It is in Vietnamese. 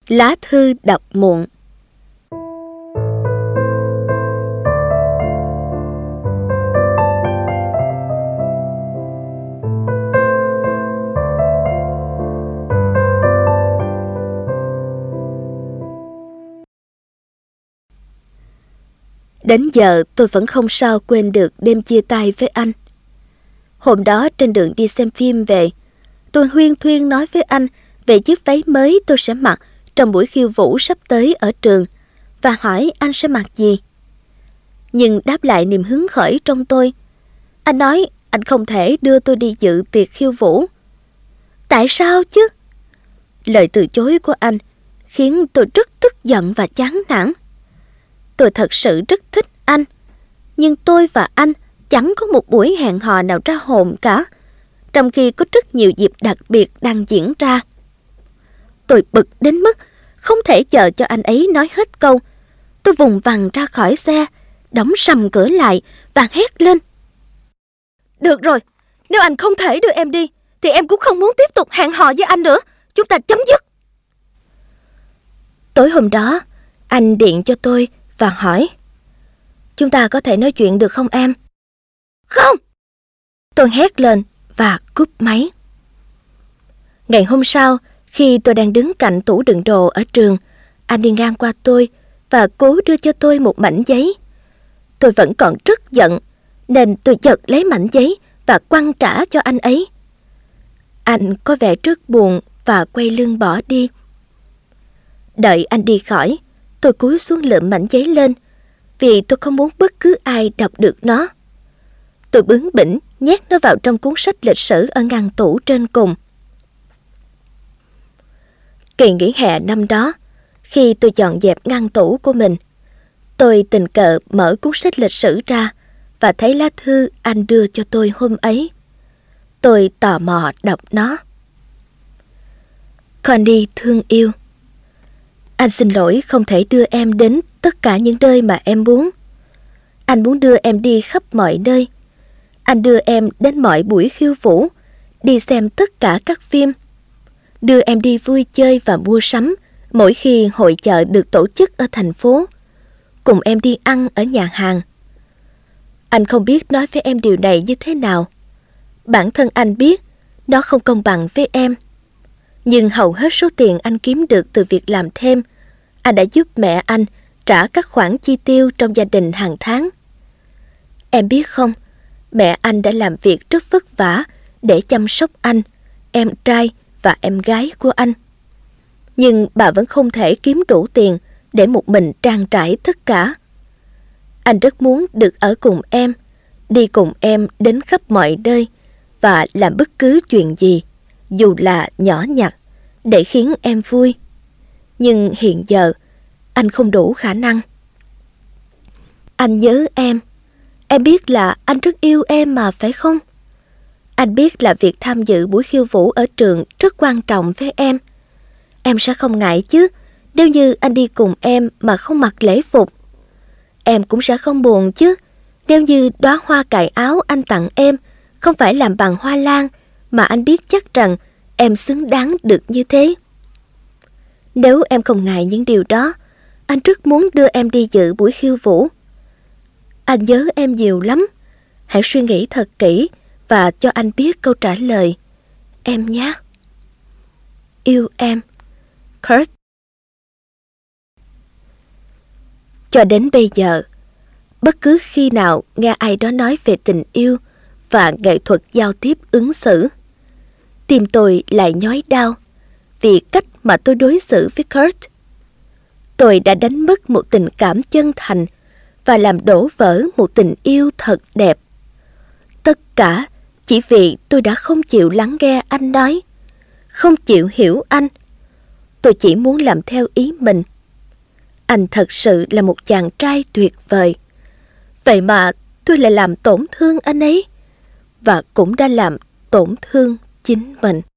Lá thư đọc muộn. Đến giờ tôi vẫn không sao quên được đêm chia tay với anh. Hôm đó trên đường đi xem phim về, tôi huyên thuyên nói với anh về chiếc váy mới tôi sẽ mặc trong buổi khiêu vũ sắp tới ở trường và hỏi anh sẽ mặc gì. Nhưng đáp lại niềm hứng khởi trong tôi, anh nói anh không thể đưa tôi đi dự tiệc khiêu vũ. Tại sao chứ? Lời từ chối của anh khiến tôi rất tức giận và chán nản. Tôi thật sự rất thích anh, nhưng tôi và anh chẳng có một buổi hẹn hò nào ra hồn cả, trong khi có rất nhiều dịp đặc biệt đang diễn ra. Tôi bực đến mức không thể chờ cho anh ấy nói hết câu. Tôi vùng vằng ra khỏi xe, đóng sầm cửa lại và hét lên. Được rồi, nếu anh không thể đưa em đi, thì em cũng không muốn tiếp tục hẹn hò với anh nữa. Chúng ta chấm dứt. Tối hôm đó, anh điện cho tôi và hỏi, chúng ta có thể nói chuyện được không em? Không! Tôi hét lên và cúp máy. Ngày hôm sau, khi tôi đang đứng cạnh tủ đựng đồ ở trường, anh đi ngang qua tôi và cố đưa cho tôi một mảnh giấy. Tôi vẫn còn rất giận, nên tôi giật lấy mảnh giấy và quăng trả cho anh ấy. Anh có vẻ rất buồn và quay lưng bỏ đi. Đợi anh đi khỏi, tôi cúi xuống lượm mảnh giấy lên, vì tôi không muốn bất cứ ai đọc được nó. Tôi bướng bỉnh nhét nó vào trong cuốn sách lịch sử ở ngăn tủ trên cùng. Kỳ nghỉ hè năm đó, khi tôi dọn dẹp ngăn tủ của mình, tôi tình cờ mở cuốn sách lịch sử ra và thấy lá thư anh đưa cho tôi hôm ấy. Tôi tò mò đọc nó. Connie thương yêu, anh xin lỗi không thể đưa em đến tất cả những nơi mà em muốn. Anh muốn đưa em đi khắp mọi nơi. Anh đưa em đến mọi buổi khiêu vũ, đi xem tất cả các phim, đưa em đi vui chơi và mua sắm mỗi khi hội chợ được tổ chức ở thành phố, cùng em đi ăn ở nhà hàng. Anh không biết nói với em điều này như thế nào. Bản thân anh biết nó không công bằng với em. Nhưng hầu hết số tiền anh kiếm được từ việc làm thêm, anh đã giúp mẹ anh trả các khoản chi tiêu trong gia đình hàng tháng. Em biết không, mẹ anh đã làm việc rất vất vả để chăm sóc anh, em trai và em gái của anh. Nhưng bà vẫn không thể kiếm đủ tiền để một mình trang trải tất cả. Anh rất muốn được ở cùng em, đi cùng em đến khắp mọi nơi và làm bất cứ chuyện gì, dù là nhỏ nhặt, để khiến em vui. Nhưng hiện giờ, anh không đủ khả năng. Anh nhớ em. Em biết là anh rất yêu em mà, phải không? Anh biết là việc tham dự buổi khiêu vũ ở trường rất quan trọng với em. Em sẽ không ngại chứ, nếu như anh đi cùng em mà không mặc lễ phục. Em cũng sẽ không buồn chứ, nếu như đóa hoa cài áo anh tặng em không phải làm bằng hoa lan, mà anh biết chắc rằng em xứng đáng được như thế. Nếu em không ngại những điều đó, anh rất muốn đưa em đi dự buổi khiêu vũ. Anh nhớ em nhiều lắm. Hãy suy nghĩ thật kỹ và cho anh biết câu trả lời. Em nhé. Yêu em, Kurt. Cho đến bây giờ, bất cứ khi nào nghe ai đó nói về tình yêu và nghệ thuật giao tiếp ứng xử, tim tôi lại nhói đau vì cách mà tôi đối xử với Kurt. Tôi đã đánh mất một tình cảm chân thành và làm đổ vỡ một tình yêu thật đẹp. Tất cả chỉ vì tôi đã không chịu lắng nghe anh nói, không chịu hiểu anh. Tôi chỉ muốn làm theo ý mình. Anh thật sự là một chàng trai tuyệt vời. Vậy mà tôi lại làm tổn thương anh ấy, và cũng đã làm tổn thương chính mình.